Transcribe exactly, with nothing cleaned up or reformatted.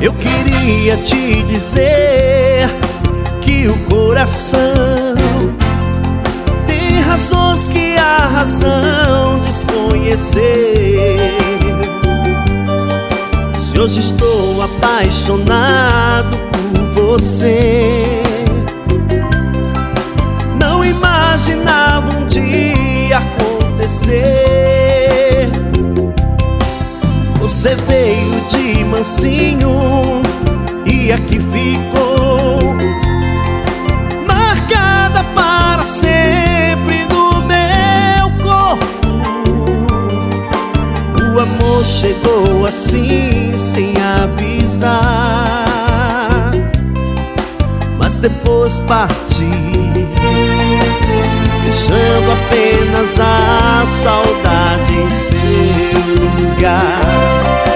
Eu queria te dizer que o coração tem razões que a razão desconhecer. Se hoje estou apaixonado por você, não imaginava um dia acontecer. Você veio de mansinho e aqui ficou, marcada para sempre no meu corpo. O amor chegou assim sem avisar, mas depois partiu, deixando apenas a saudade em seu lugar.